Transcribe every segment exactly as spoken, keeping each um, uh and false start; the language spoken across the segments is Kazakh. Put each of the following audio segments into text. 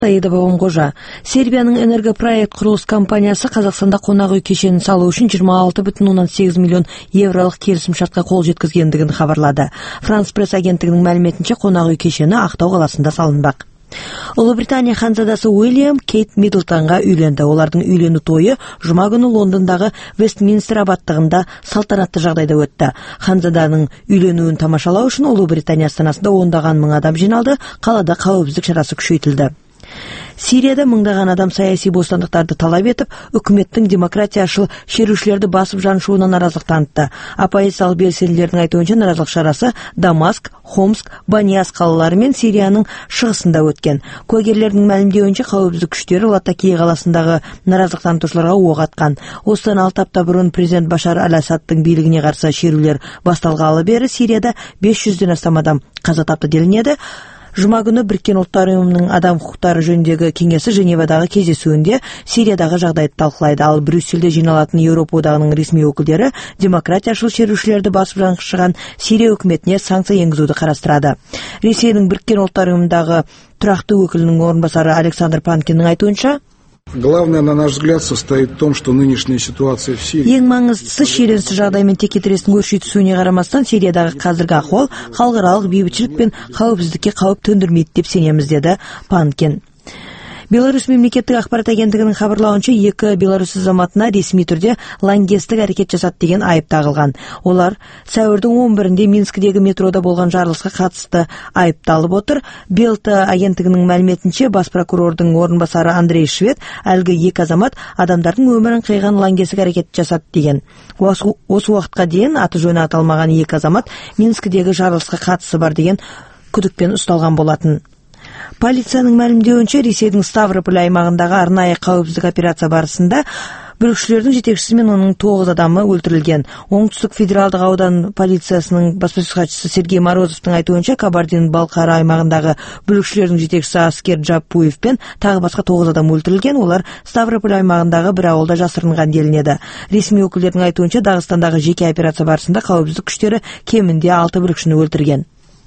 Саида Бабамқожа. Сербияның энергопроект құрылыс компаниясы Қазақстанда қонақ үй кешенін салу үшін жиырма алты бүтін оннан сегіз миллион евролық келісім шартқа қол жеткізгендігін хабарлады. Франс пресс агенттігінің мәліметінше қонақ үй кешені Ақтау қаласында салынбақ. Ұлыбритания ханзадасы Уильям Кейт Миддлтонға үйленді. Олардың үйлену тойы жұма күні Лондондағы Вестминстер аббаттығында салтанатты жағдайда өтті. Ханзаданың үйленуін тамашалау үшін Ұлыбритания астанасында ондаған мың адам жиналды. Қалада қауіпсіздік шарасы күшейтілді. Сирияда мыңдаған адам саяси бостандықтарды талап етіп, үкіметтің демократияшыл шерушілерді басып жаншуына наразылық танытты. Оппозициялық белсенділердің айтуынша наразылық шарасы Дамаск, Хомск, Банияс қалалары мен Сирияның шығысында өткен. Куәгерлердің мәлімдеуінше қауіпсіздік күштері Латакия қаласындағы наразылық танытушыларға оқ атқан. Осыдан алты апта бұрын президент Башар аль-Асадтың билігіне қарсы шерулер басталғалы бері Сирияда бес жүзден астам адам қаза тапты делінеді. Жұма күні Біріккен ұлттар ұйымының адам құқықтары жөніндегі кеңесі Женевадағы кездесуінде Сириядағы жағдайды талқылайды, ал Брюссельде жиналатын Еуропа одағының ресми өкілдері демократияшыл шерушілерді басып жаншыған Сирия үкіметіне санкция енгізуді қарастырады. Ресейдің Біріккен ұлттар ұйымындағы тұрақты өкілінің орынбасары Александр Панкиннің айтуынша, главное, на наш взгляд, состоит в том, что нынешняя ситуация в Сирии. Ең маңыздысы шиеленісті жағдаймен текетірестің өрши түсуіне қарамастан Сириядағы қазіргі ахуал халықаралық бейбітшілік пен қауіпсіздікке қауіп төндірмейді деп сенеміз, деді Панкин. Беларусь мемлекеттік ақпарат агенттігінің хабарлауынша екі Беларусь азаматына ресми түрде лаңкестік әрекет жасады деген айып тағылған. Олар сәуірдің он бірінде Минскідегі метрода болған жарылысқа қатысты айыпталып отыр. Белта агенттігінің мәліметінше бас прокурордың орынбасары Андрей Швед әлгі екі азамат адамдардың өмірін қиған лаңкестік әрекет жасады деген. Осы уақытқа дейін аты жөні аталмаған екі азамат Минскідегі жарылысқа қатысы бар деген күдікпен ұсталған болатын. Полицияның мәлімдеуінше Ресейдің Ставрополь аймағындағы арнайы қауіпсіздік операция барысында бүлікшілердің жетекшісі мен оның тоғыз адамы өлтірілген. Оңтүстік федералдық аудан полициясының баспасөз хатшысы Сергей Морозовтың айтуынша Кабардин-Балқар аймағындағы бүлікшілердің жетекшісі Аскер Джапуев пен тағы басқа тоғыз адам өлтірілген. Олар Ставрополь аймағындағы бір ауылда жасырынған делінеді. Ресми өкілдердің айтуынша Дағыстандағы жеке операция барысында қауіпсіздік күштері кемінде алты бүлікшіні өлтірген.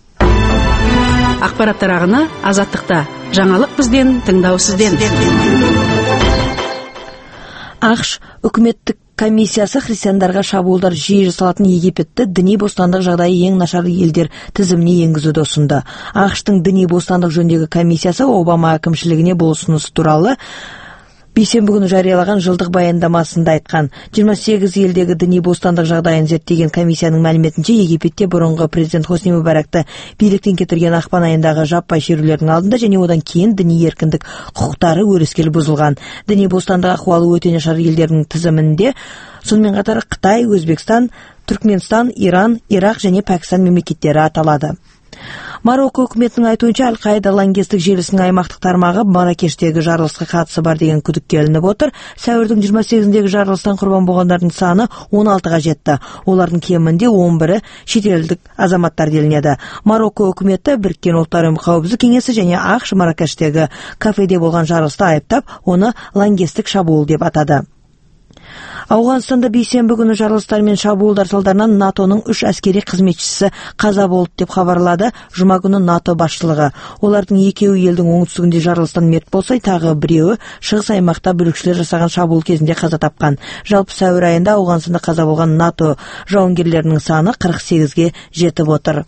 Ақпараттар ағыны Азаттықта. Жаңалық бізден, тыңдау сізден. ақш үкіметтік комиссиясы христиандарға шабуылдар жиі жасалатын Египетті діни бостандық жағдайы ең нашар елдер тізіміне енгізуді ұсынды. ақштың діни бостандық жөніндегі комиссиясы Обама әкімшілігіне бұл ұсынысы туралы бейсенбі күні жариялаған жылдық баяндамасында айтқан. жиырма сегіз елдегі діни бостандық жағдайын зерттеген комиссияның мәліметінше Египетте бұрынғы президент Хосни Мубаракты биліктен кетірген ақпан айындағы жаппай шерулердің алдында және одан кейін діни еркіндік құқықтары өрескел бұзылған. Діни бостандық ахуалы өте нашар елдердің тізімінде сонымен қатар Қытай, Өзбекстан, Түркменстан, Иран, Ирақ және Пәкістан мемлекеттері аталады. Марокко үкіметінің айтуынша Аль-Қаида лаңкестік желісінің аймақтық тармағы Маракештегі жарылысқа қатысы бар деген күдікке ілініп отыр. Сәуірдің жиырма сегізіндегі жарылыстан құрбан болғандардың саны он алтыға жетті. Олардың кемінде он бірі шетелдік азаматтар делінеді. Марокко үкіметі Біріккен ұлттар ұйымы қауіпсіздік кеңесі және ақш Маракештегі кафеде болған жарылысты айыптап, оны лаңкестік шабуыл деп атады. Ауғанстанда бейсенбі күні жарылыстар мен шабуылдар салдарынан натоның үш әскери қызметшісі қаза болды деп хабарлады жұма күні НАТО басшылығы. Олардың екеуі елдің оңтүстігінде жарылыстан мерт болса, тағы біреуі шығыс аймақта бүлікшілер жасаған шабуыл кезінде қаза тапқан. Жалпы сәуір айында Ауғанстанда қаза болған НАТО жауынгерлерінің саны қырық сегізге жетіп отыр.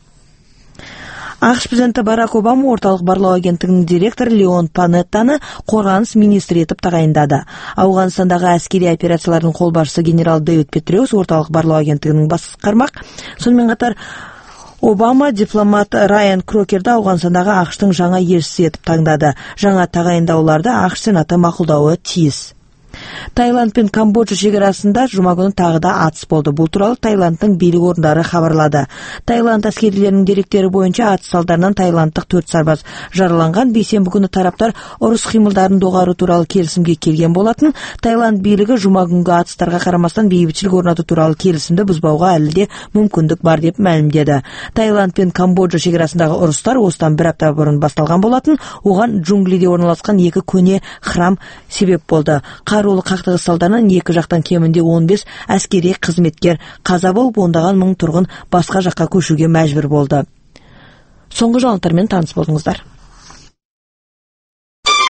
ақш президенті Барак Обама орталық барлау агенттігінің директоры Леон Панеттаны қорғаныс министрі етіп тағайындады. Ауғанстандағы әскери операциялардың қолбасшысы генерал Дэвид Петреус орталық барлау агенттігінің басқармақ. Сонымен қатар Обама дипломат Райан Крокерді Ауғанстандағы ақштың жаңа елшісі етіп таңдады. Жаңа тағайындауларды ақш сенаты мақұлдауы тиіс. Таиланд пен Камбоджа шекарасында жұма күні тағы да атыс болды. Бұл туралы Таиландтың билік орындары хабарлады. Таиланд әскерилерінің деректері бойынша атыс салдарынан таиландтық төрт сарбаз жараланған. Бейсенбі күні тараптар ұрыс қимылдарын доғару туралы келісімге келген болатын. Таиланд билігі жұма күнгі атыстарға қарамастан бейбітшілік орнату туралы келісімді бұзбауға әлі де мүмкіндік бар деп мәлімдеді. Таиланд пен Камбоджа шекарасындағы ұрыстар осыдан бір апта бұрын басталған болатын. Оған джунглиде орналасқан екі көне храм себеп болды. Қарулы қақтығыс салдарынан екі жақтан кемінде он бес әскери қызметкер қаза болып, ондаған мың тұрғын басқа жаққа көшуге мәжбүр болды. Соңғы жаңалықтармен таныс болдыңыздар.